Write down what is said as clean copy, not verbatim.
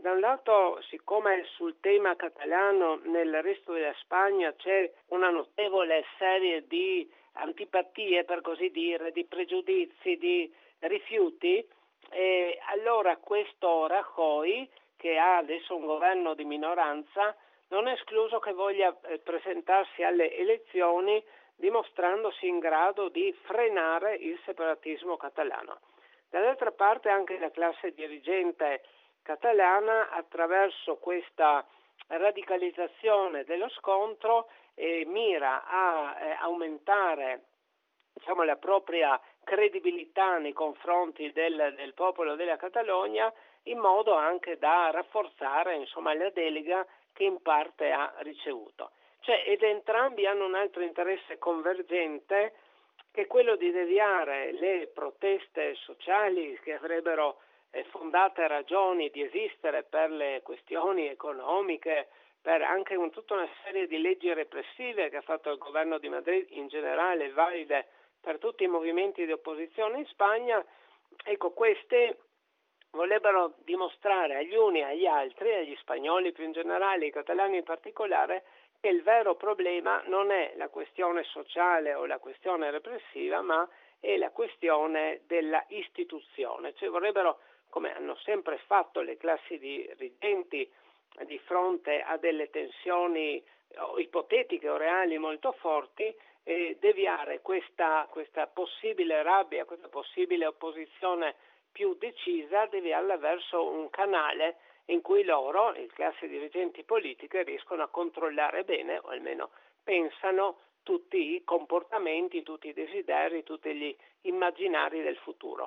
da un lato, siccome sul tema catalano nel resto della Spagna c'è una notevole serie di antipatie, per così dire, di pregiudizi, di rifiuti, e allora questo Rajoy, che ha adesso un governo di minoranza, non è escluso che voglia presentarsi alle elezioni dimostrandosi in grado di frenare il separatismo catalano. Dall'altra parte anche la classe dirigente catalana, attraverso questa radicalizzazione dello scontro, mira a aumentare, diciamo, la propria credibilità nei confronti del popolo della Catalogna, in modo anche da rafforzare, insomma, la delega che in parte ha ricevuto. Ed entrambi hanno un altro interesse convergente, che è quello di deviare le proteste sociali, che avrebbero fondate ragioni di esistere per le questioni economiche, per anche tutta una serie di leggi repressive che ha fatto il governo di Madrid, in generale valide per tutti i movimenti di opposizione in Spagna. Ecco, queste vorrebbero dimostrare agli uni e agli altri, agli spagnoli più in generale, ai catalani in particolare, che il vero problema non è la questione sociale o la questione repressiva, ma è la questione della istituzione. Cioè vorrebbero, come hanno sempre fatto le classi dirigenti di fronte a delle tensioni ipotetiche o reali molto forti, deviare questa possibile rabbia, questa possibile opposizione più decisa, deviarla verso un canale in cui loro, le classi dirigenti politiche, riescono a controllare bene, o almeno pensano, tutti i comportamenti, tutti i desideri, tutti gli immaginari del futuro.